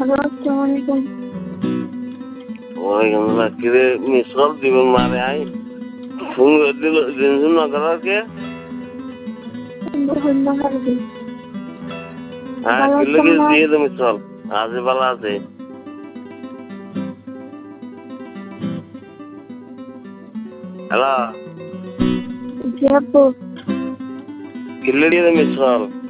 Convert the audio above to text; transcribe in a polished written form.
Hello, আসসালামু আলাইকুম। ওয়ালাইকুম আসসালাম। কিরে মিস কল দিবেন মানে আই ফোন করে দিল জিনিস না করাকে। হ্যাঁ ভালো কিলো আছেন কি না? দিয়ে দে মিস কল আজ ভালো আছে। হ্যালো জি আপু, কিলো দিয়ে দে মিস কল।